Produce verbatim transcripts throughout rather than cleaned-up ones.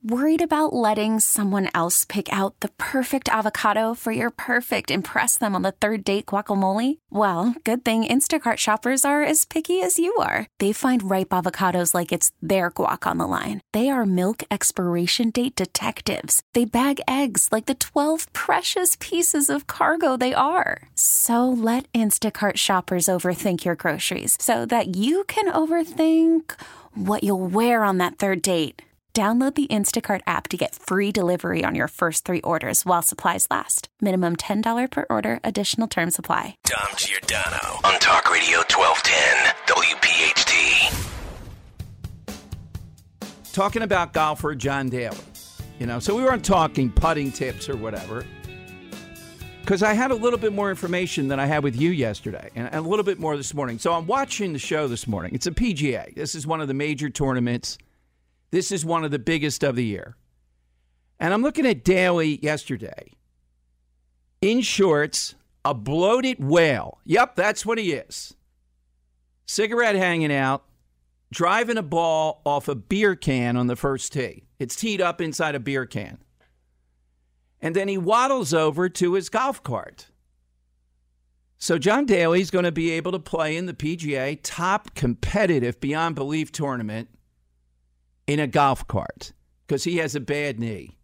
Worried about letting someone else pick out the perfect avocado for your perfect impress them on the third date guacamole? Well, good thing Instacart shoppers are as picky as you are. They find ripe avocados like it's their guac on the line. They are milk expiration date detectives. They bag eggs like the twelve precious pieces of cargo they are. So let Instacart shoppers overthink your groceries so that you can overthink what you'll wear on that third date. Download the Instacart app to get free delivery on your first three orders while supplies last. Minimum ten dollars per order. Additional terms apply. Dom Giordano on Talk Radio twelve ten W P H T. Talking about golfer John Daly. You know, so we weren't talking putting tips or whatever. Because I had a little bit more information than I had with you yesterday, and a little bit more this morning. So I'm watching the show this morning. It's a P G A. This is one of the major tournaments. This is one of the biggest of the year. And I'm looking at Daly yesterday. In shorts, a bloated whale. Yep, that's what he is. Cigarette hanging out, driving a ball off a beer can on the first tee. It's teed up inside a beer can. And then he waddles over to his golf cart. So John Daly's going to be able to play in the P G A top competitive beyond belief tournament in a golf cart because he has a bad knee.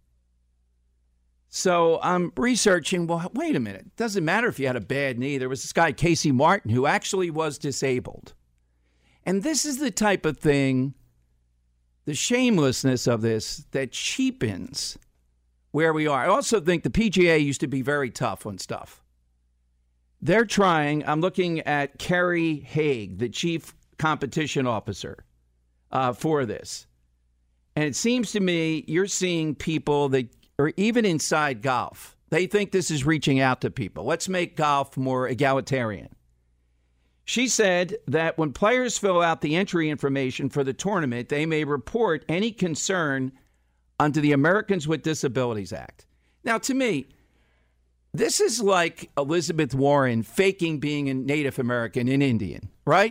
So I'm researching, well, wait a minute. It doesn't matter if you had a bad knee. There was this guy, Casey Martin, who actually was disabled. And this is the type of thing, the shamelessness of this, that cheapens where we are. I also think the P G A used to be very tough on stuff. They're trying, I'm looking at Kerry Haig, the chief competition officer uh, for this. And it seems to me you're seeing people that are even inside golf. They think this is reaching out to people. Let's make golf more egalitarian. She said that when players fill out the entry information for the tournament, they may report any concern under the Americans with Disabilities Act. Now, to me, this is like Elizabeth Warren faking being a Native American and Indian, right?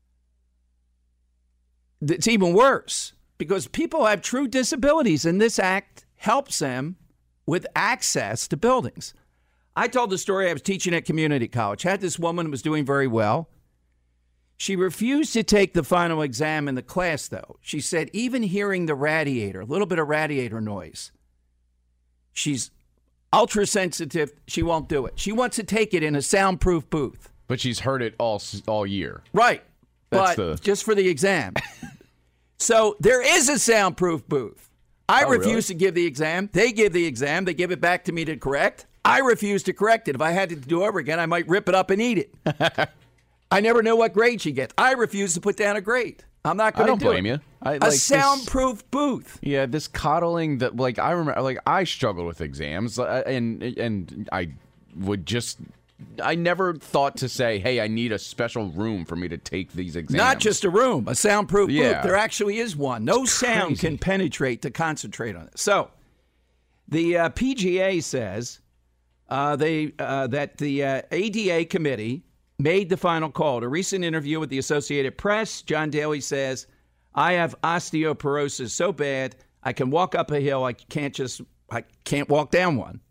It's even worse. Because people have true disabilities, and this act helps them with access to buildings. I told the story I was teaching at community college. Had this woman who was doing very well. She refused to take the final exam in the class, though. She said even hearing the radiator, a little bit of radiator noise, she's ultra sensitive. She won't do it. She wants to take it in a soundproof booth. But she's heard it all all year. Right. That's but the... just for the exam. So there is a soundproof booth. I oh, refuse really? to give the exam. They give the exam. They give it back to me to correct. I refuse to correct it. If I had to do it over again, I might rip it up and eat it. I never know what grade she gets. I refuse to put down a grade. I'm not going to do it. I don't blame you. I, a like soundproof this, booth. Yeah, this coddling that, like, I remember, like, I struggled with exams, uh, and and I would just... I never thought to say, hey, I need a special room for me to take these exams. Not just a room, a soundproof yeah. booth. There actually is one. No it's sound crazy. can penetrate to concentrate on it. So the uh, P G A says uh, they uh, that the uh, A D A committee made the final call. In a recent interview with the Associated Press, John Daly says, I have osteoporosis so bad I can walk up a hill. I can't just I can't walk down one.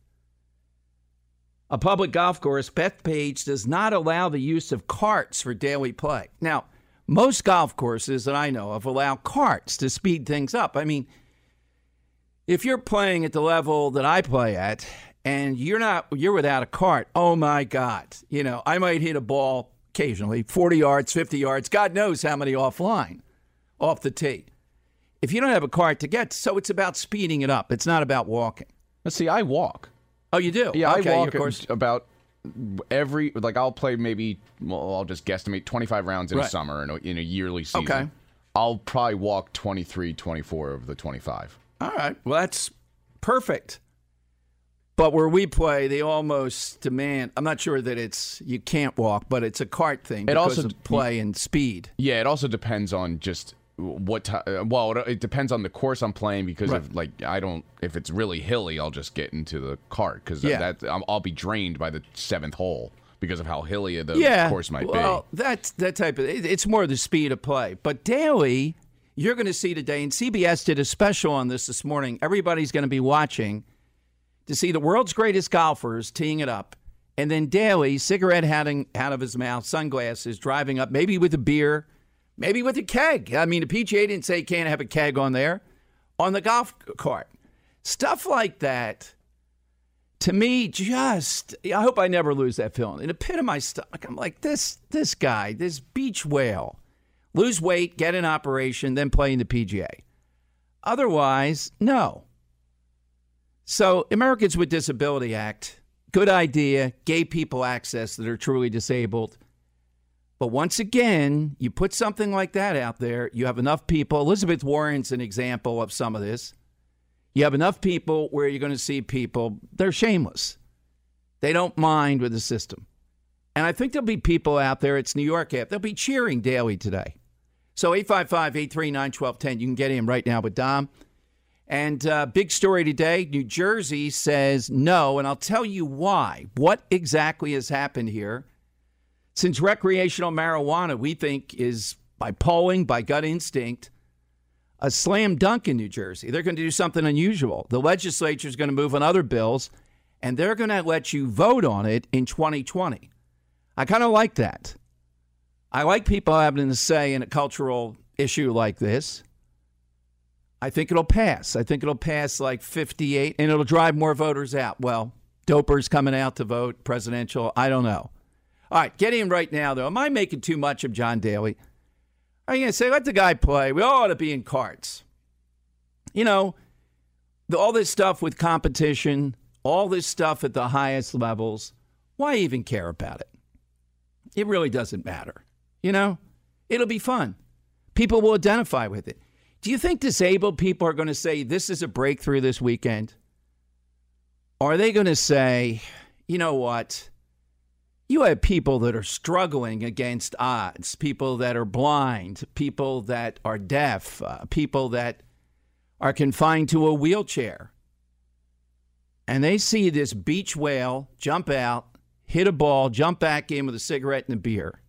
A public golf course, Bethpage, does not allow the use of carts for daily play. Now, most golf courses that I know of allow carts to speed things up. I mean, if you're playing at the level that I play at and you're not, you're without a cart, oh my God. You know, I might hit a ball occasionally, forty yards, fifty yards, God knows how many offline, off the tee. If you don't have a cart to get, so it's about speeding it up. It's not about walking. Let's see, I walk. Oh, you do? Yeah, okay, I walk of course. about every, like, I'll play maybe, well, I'll just guesstimate twenty-five rounds in right. a summer in a, in a yearly season. Okay. I'll probably walk twenty-three, twenty-four of the twenty-five. All right. Well, that's perfect. But where we play, they almost demand, I'm not sure that it's, you can't walk, but it's a cart thing it because also, of play and speed. Yeah, it also depends on just what time. Well, it, it depends on the course I'm playing because right. of, like, I don't, if it's really hilly, I'll just get into the cart because yeah. that I'm, I'll be drained by the seventh hole because of how hilly the yeah. course might well, be. That's that type of, it's more the speed of play. But Daly, you're going to see today, and C B S did a special on this this morning. Everybody's going to be watching to see the world's greatest golfers teeing it up. And then Daly, cigarette having out of his mouth, sunglasses, driving up, maybe with a beer, maybe with a keg. I mean, the P G A didn't say you can't have a keg on there, on the golf cart. Stuff like that, to me, just, I hope I never lose that feeling. In the pit of my stomach, I'm like, this this guy, this beach whale, lose weight, get an operation, then play in the P G A. Otherwise, no. So, Americans with Disability Act, good idea, gave people access that are truly disabled. But once again, you put something like that out there, you have enough people. Elizabeth Warren's an example of some of this. You have enough people where you're going to see people, they're shameless. They don't mind with the system. And I think there'll be people out there, it's New York app, they'll be cheering Daly today. So eight five five, eight three nine, one two one zero, you can get in right now with Dom. And uh, big story today, New Jersey says no, and I'll tell you why. What exactly has happened here? Since recreational marijuana, we think, is, by polling, by gut instinct, a slam dunk in New Jersey. They're going to do something unusual. The legislature is going to move on other bills, and they're going to let you vote on it in twenty twenty. I kind of like that. I like people having a say in a cultural issue like this. I think it'll pass. I think it'll pass like fifty-eight, and it'll drive more voters out. Well, dopers coming out to vote, presidential, I don't know. All right, get in right now, though. Am I making too much of John Daly? Are you going to say, let the guy play? We all ought to be in carts. You know, the, all this stuff with competition, all this stuff at the highest levels, why even care about it? It really doesn't matter. You know, it'll be fun. People will identify with it. Do you think disabled people are going to say this is a breakthrough this weekend? Or are they going to say, you know what? You have people that are struggling against odds, people that are blind, people that are deaf, uh, people that are confined to a wheelchair. And they see this beach whale jump out, hit a ball, jump back in with a cigarette and a beer.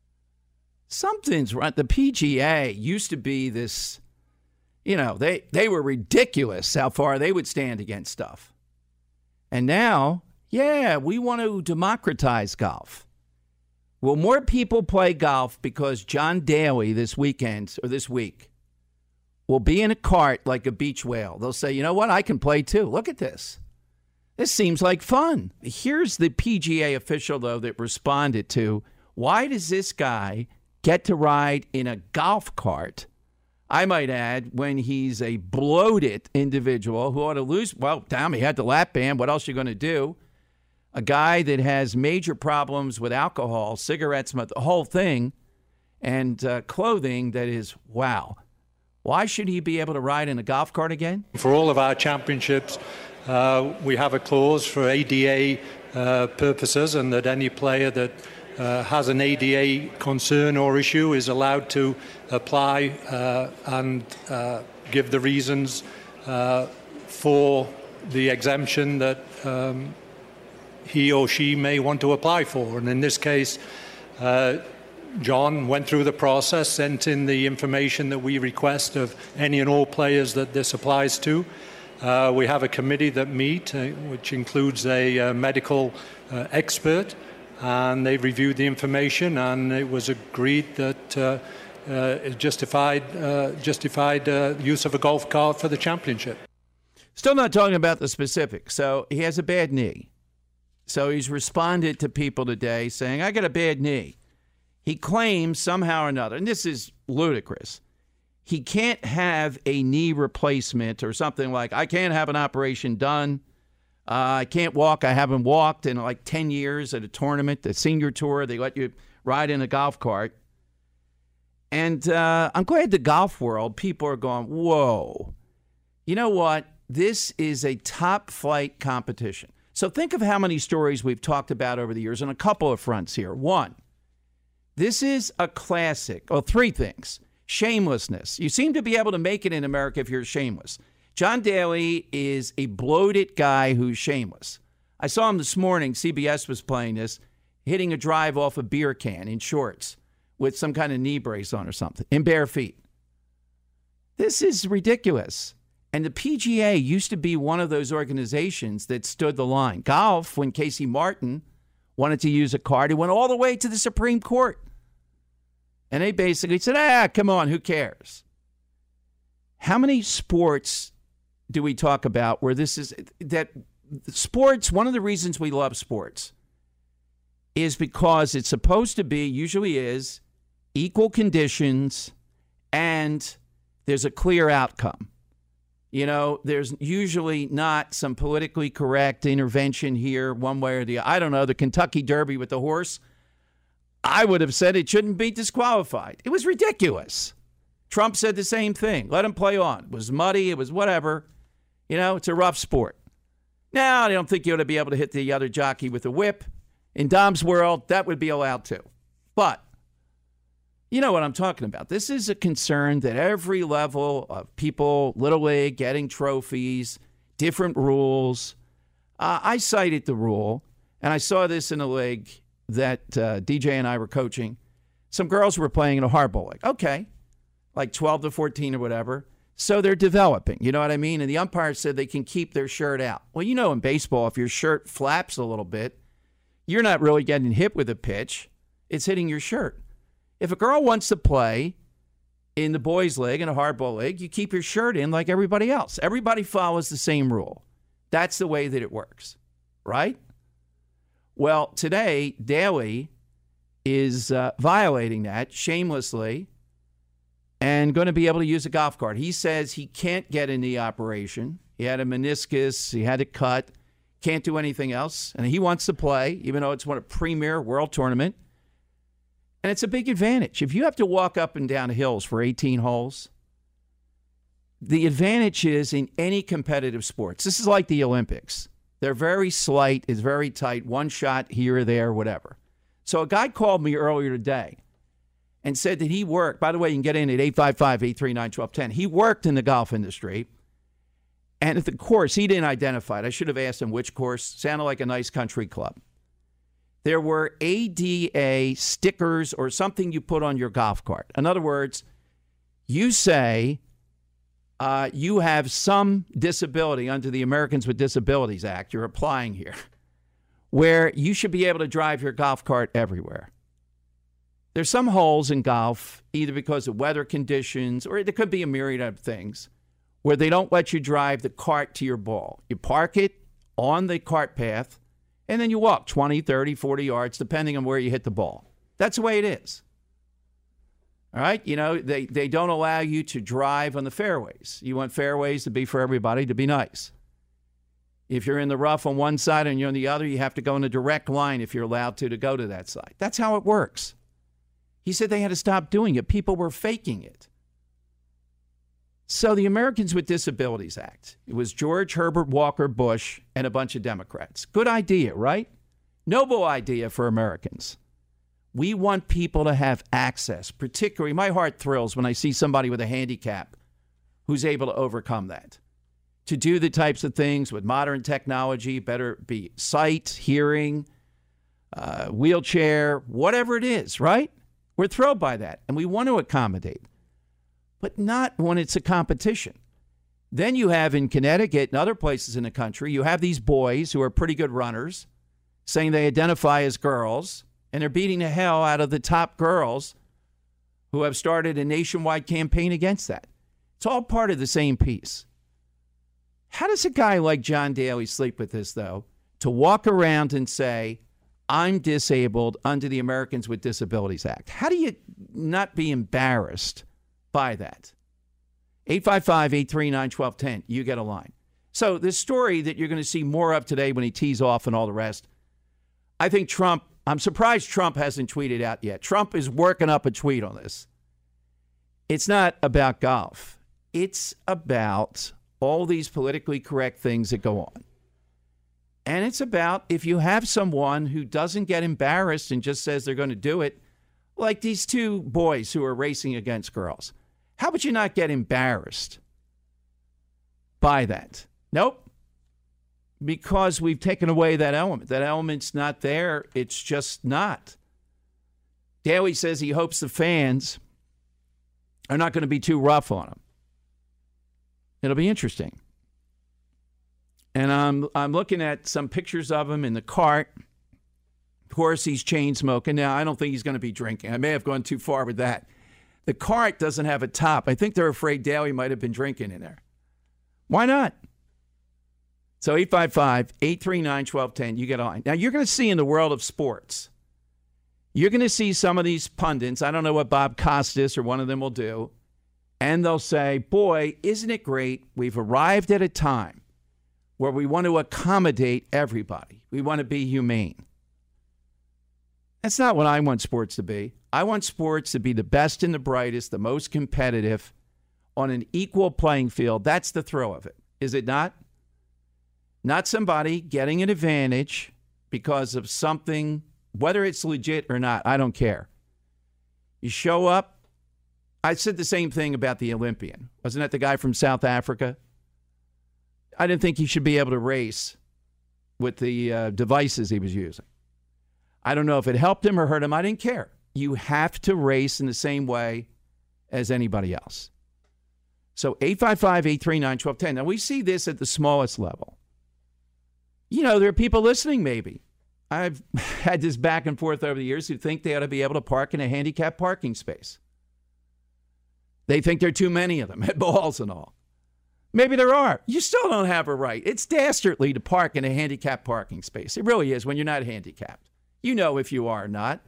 Something's right. The P G A used to be this... You know, they, they were ridiculous how far they would stand against stuff. And now, yeah, we want to democratize golf. Will more people play golf because John Daly this weekend or this week will be in a cart like a beach whale? They'll say, you know what, I can play too. Look at this. This seems like fun. Here's the P G A official, though, that responded to, why does this guy get to ride in a golf cart, I might add, when he's a bloated individual who ought to lose, well, damn, he had the lap band. What else are you going to do? A guy that has major problems with alcohol, cigarettes, the whole thing, and uh, clothing that is, wow. Why should he be able to ride in a golf cart again? For all of our championships, uh, we have a clause for A D A uh, purposes, and that any player that Uh, has an A D A concern or issue is allowed to apply uh, and uh, give the reasons uh, for the exemption that um, he or she may want to apply for. And in this case, uh, John went through the process, sent in the information that we request of any and all players that this applies to. Uh, we have a committee that meet, uh, which includes a uh, medical uh, expert, and they reviewed the information, and it was agreed that uh, uh, it justified uh, justified uh, use of a golf cart for the championship. Still not talking about the specifics. So he has a bad knee. So he's responded to people today saying, I got a bad knee. He claims somehow or another, and this is ludicrous, he can't have a knee replacement or something like, I can't have an operation done. Uh, I can't walk. I haven't walked in like ten years at a tournament, the senior tour. They let you ride in a golf cart. And uh, I'm glad the golf world, people are going, whoa. You know what? This is a top flight competition. So think of how many stories we've talked about over the years on a couple of fronts here. One, this is a classic. Oh, three things. Shamelessness. You seem to be able to make it in America if you're shameless. John Daly is a bloated guy who's shameless. I saw him this morning, C B S was playing this, hitting a drive off a beer can in shorts with some kind of knee brace on or something, in bare feet. This is ridiculous. And the P G A used to be one of those organizations that stood the line. Golf, when Casey Martin wanted to use a card, he went all the way to the Supreme Court. And they basically said, ah, come on, who cares? How many sports do we talk about where this is, that sports, one of the reasons we love sports is because it's supposed to be, usually is, equal conditions and there's a clear outcome. You know, there's usually not some politically correct intervention here one way or the other. I don't know, the Kentucky Derby with the horse. I would have said it shouldn't be disqualified. It was ridiculous. Trump said the same thing. Let him play on. It was muddy. It was whatever. You know, it's a rough sport. Now, I don't think you ought to be able to hit the other jockey with a whip. In Dom's world, that would be allowed too. But you know what I'm talking about. This is a concern that every level of people, Little League, getting trophies, different rules. Uh, I cited the rule, and I saw this in a league that uh, D J and I were coaching. Some girls were playing in a hardball league. Okay, like twelve to fourteen or whatever. So they're developing, you know what I mean? And the umpire said they can keep their shirt out. Well, you know in baseball, if your shirt flaps a little bit, you're not really getting hit with a pitch. It's hitting your shirt. If a girl wants to play in the boys' league, in a hardball league, you keep your shirt in like everybody else. Everybody follows the same rule. That's the way that it works, right? Well, today, Daly is uh, violating that shamelessly and going to be able to use a golf cart. He says he can't get a knee operation. He had a meniscus. He had it cut. Can't do anything else. And he wants to play, even though it's one of premier world tournament. And it's a big advantage. If you have to walk up and down hills for eighteen holes, the advantage is in any competitive sports. This is like the Olympics. They're very slight. It's very tight. One shot here or there, whatever. So a guy called me earlier today and said that he worked. By the way, you can get in at eight five five, eight three nine, one two one zero. He worked in the golf industry. And at the course, he didn't identify it. I should have asked him which course. Sounded like a nice country club. There were A D A stickers or something you put on your golf cart. In other words, you say uh, you have some disability under the Americans with Disabilities Act. You're applying here, where you should be able to drive your golf cart everywhere. There's some holes in golf, either because of weather conditions or there could be a myriad of things, where they don't let you drive the cart to your ball. You park it on the cart path, and then you walk twenty, thirty, forty yards, depending on where you hit the ball. That's the way it is. All right? You know, they, they don't allow you to drive on the fairways. You want fairways to be for everybody, to be nice. If you're in the rough on one side and you're on the other, you have to go in a direct line if you're allowed to, to go to that side. That's how it works. He said they had to stop doing it. People were faking it. So the Americans with Disabilities Act, it was George Herbert Walker Bush and a bunch of Democrats. Good idea, right? Noble idea for Americans. We want people to have access. Particularly, my heart thrills when I see somebody with a handicap who's able to overcome that. To do the types of things with modern technology, better be sight, hearing, uh, wheelchair, whatever it is, right? We're thrilled by that, and we want to accommodate. But not when it's a competition. Then you have in Connecticut and other places in the country, you have these boys who are pretty good runners saying they identify as girls, and they're beating the hell out of the top girls who have started a nationwide campaign against that. It's all part of the same piece. How does a guy like John Daly sleep with this, though, to walk around and say, I'm disabled under the Americans with Disabilities Act? How do you not be embarrassed by that? eight five five, eight three nine, one two one zero. You get a line. So this story that you're going to see more of today when he tees off and all the rest, I think Trump, I'm surprised Trump hasn't tweeted out yet. Trump is working up a tweet on this. It's not about golf. It's about all these politically correct things that go on. And it's about if you have someone who doesn't get embarrassed and just says they're going to do it, like these two boys who are racing against girls. How would you not get embarrassed by that? Nope. Because we've taken away that element. That element's not there. It's just not. Daly says he hopes the fans are not going to be too rough on him. It'll be interesting. And I'm I'm looking at some pictures of him in the cart. Of course, he's chain smoking. Now, I don't think he's going to be drinking. I may have gone too far with that. The cart doesn't have a top. I think they're afraid Daly might have been drinking in there. Why not? So eight five five, eight three nine, one two one zero, you get on. Now, you're going to see in the world of sports, you're going to see some of these pundits, I don't know what Bob Costas or one of them will do, and they'll say, boy, isn't it great? We've arrived at a time where we want to accommodate everybody. We want to be humane. That's not what I want sports to be. I want sports to be the best and the brightest, the most competitive, on an equal playing field. That's the thrill of it, is it not? Not somebody getting an advantage because of something, whether it's legit or not, I don't care. You show up. I said the same thing about the Olympian. Wasn't that the guy from South Africa? I didn't think he should be able to race with the uh, devices he was using. I don't know if it helped him or hurt him. I didn't care. You have to race in the same way as anybody else. So eight five five, eight three nine, one two one zero. Now, we see this at the smallest level. You know, there are people listening maybe. I've had this back and forth over the years who think they ought to be able to park in a handicapped parking space. They think there are too many of them at balls and all. Maybe there are. You still don't have a right. It's dastardly to park in a handicapped parking space. It really is when you're not handicapped. You know if you are or not.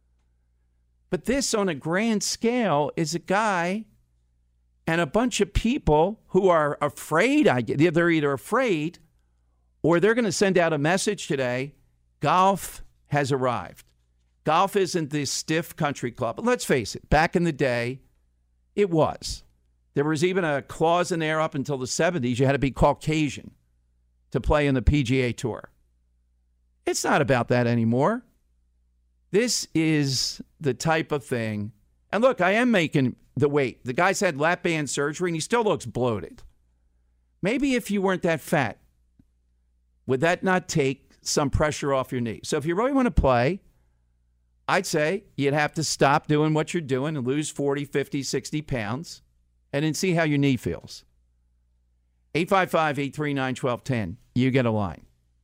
But this, on a grand scale, is a guy and a bunch of people who are afraid. I get, they're either afraid or they're going to send out a message today, golf has arrived. Golf isn't this stiff country club. But let's face it, back in the day, it was. There was even a clause in there up until the seventies. You had to be Caucasian to play in the P G A Tour. It's not about that anymore. This is the type of thing. And look, I am making the weight. The guy's had lap band surgery, and he still looks bloated. Maybe if you weren't that fat, would that not take some pressure off your knee? So if you really want to play, I'd say you'd have to stop doing what you're doing and lose forty, fifty, sixty pounds and then see how your knee feels. eight five five, eight three nine, one two one zero. You get a line.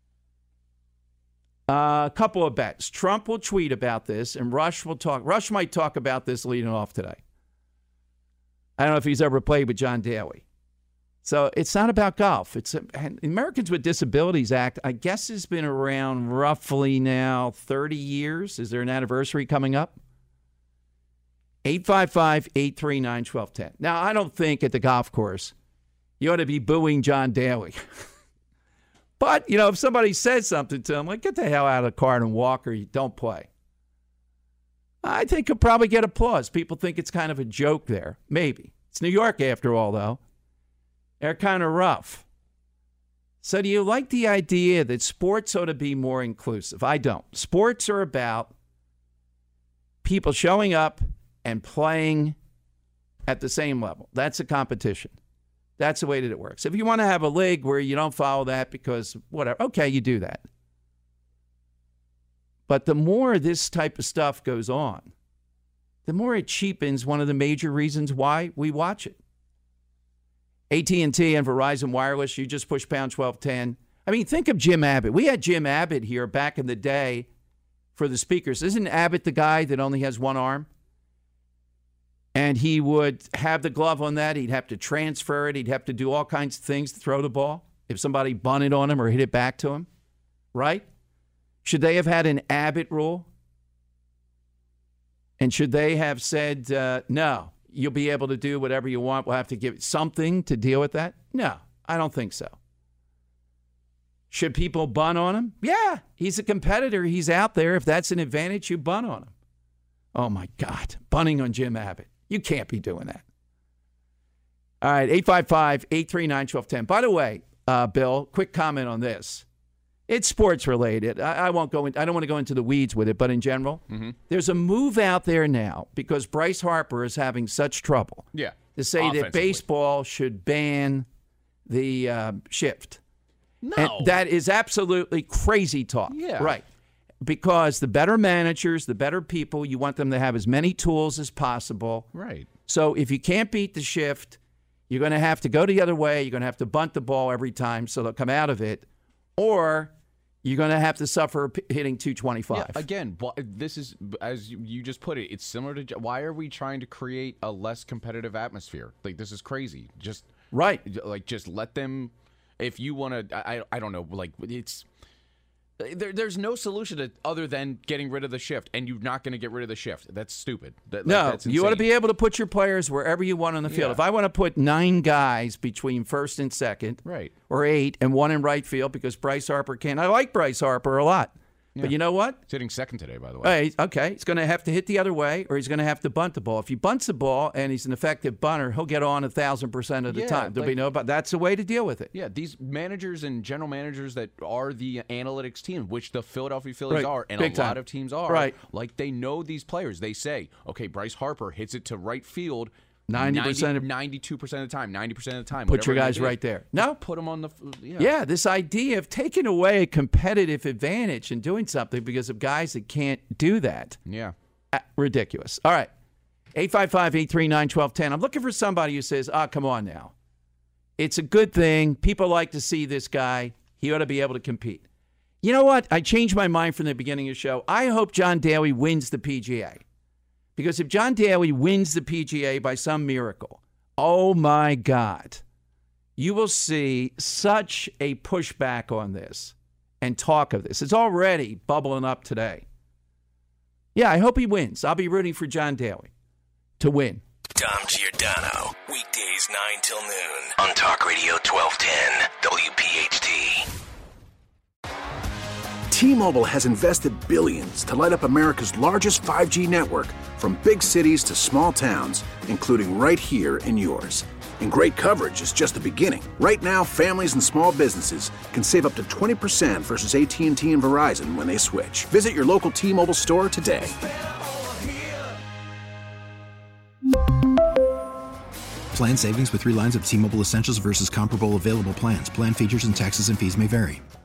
Uh, a couple of bets. Trump will tweet about this, and Rush will talk. Rush might talk about this leading off today. I don't know if he's ever played with John Daly. So it's not about golf. It's a, Americans with Disabilities Act, I guess, has been around roughly now thirty years. Is there an anniversary coming up? eight five five, eight three nine, one two one zero. Now, I don't think at the golf course you ought to be booing John Daly. But, you know, if somebody says something to him, like, get the hell out of the car and walk or you don't play, I think he'll probably get applause. People think it's kind of a joke there. Maybe. It's New York, after all, though. They're kind of rough. So do you like the idea that sports ought to be more inclusive? I don't. Sports are about people showing up and playing at the same level. That's a competition. That's the way that it works. If you want to have a league where you don't follow that because whatever, okay, you do that. But the more this type of stuff goes on, the more it cheapens one of the major reasons why we watch it. A T and T and Verizon Wireless, you just push pound twelve ten. I mean, think of Jim Abbott. We had Jim Abbott here back in the day for the speakers. Isn't Abbott the guy that only has one arm? And he would have the glove on that. He'd have to transfer it. He'd have to do all kinds of things to throw the ball if somebody bunted on him or hit it back to him, right? Should they have had an Abbott rule? And should they have said, uh, no, you'll be able to do whatever you want. We'll have to give something to deal with that? No, I don't think so. Should people bunt on him? Yeah, he's a competitor. He's out there. If that's an advantage, you bunt on him. Oh, my God, bunting on Jim Abbott. You can't be doing that. All right, eight five five, eight three nine, one two one zero. By the way, uh, Bill, quick comment on this. It's sports related. I, I won't go in, I don't want to go into the weeds with it, but in general, mm-hmm. there's a move out there now because Bryce Harper is having such trouble. Yeah. To say that baseball should ban the uh, shift. No. And that is absolutely crazy talk. Yeah. Right. Because the better managers, the better people, you want them to have as many tools as possible. Right. So if you can't beat the shift, You're going to have to go the other way. You're going to have to bunt the ball every time so they'll come out of it. Or you're going to have to suffer p- hitting two twenty-five. Yeah, again, this is, as you just put it, it's similar to, why are we trying to create a less competitive atmosphere? Like, this is crazy. Just, right. Like, just let them, if you want to, I, I don't know, like, it's, There, there's no solution to, other than getting rid of the shift, and you're not going to get rid of the shift. That's stupid. That, no, like, that's you ought to be able to put your players wherever you want on the field. Yeah. If I want to put nine guys between first and second, right, or eight, and one in right field because Bryce Harper can. I like Bryce Harper a lot. Yeah. But you know what? He's hitting second today, by the way. Hey, okay, he's going to have to hit the other way, or he's going to have to bunt the ball. If he bunts the ball and he's an effective bunter, he'll get on a thousand percent of the yeah, time. There'll like, be no, but that's the way to deal with it. Yeah, these managers and general managers that are the analytics team, which the Philadelphia Phillies right. are, and Big a time. lot of teams are, right. like they know these players. They say, okay, Bryce Harper hits it to right field. ninety percent of ninety-two percent of the time, ninety percent of the time. Put your guys right there. No. Put them on the yeah. yeah, this idea of taking away a competitive advantage and doing something because of guys that can't do that. Yeah. Uh, ridiculous. All right. eight five five, eight three nine, one two one zero. I'm looking for somebody who says, ah, oh, come on now. It's a good thing. People like to see this guy. He ought to be able to compete. You know what? I changed my mind from the beginning of the show. I hope John Daly wins the P G A. Because if John Daly wins the P G A by some miracle, oh my God, you will see such a pushback on this and talk of this. It's already bubbling up today. Yeah, I hope he wins. I'll be rooting for John Daly to win. Dom Giordano, weekdays nine till noon on Talk Radio twelve ten W P H T. T-Mobile has invested billions to light up America's largest five G network, from big cities to small towns, including right here in yours. And great coverage is just the beginning. Right now, families and small businesses can save up to twenty percent versus A T and T and Verizon when they switch. Visit your local T-Mobile store today. Plan savings with three lines of T-Mobile Essentials versus comparable available plans. Plan features and taxes and fees may vary.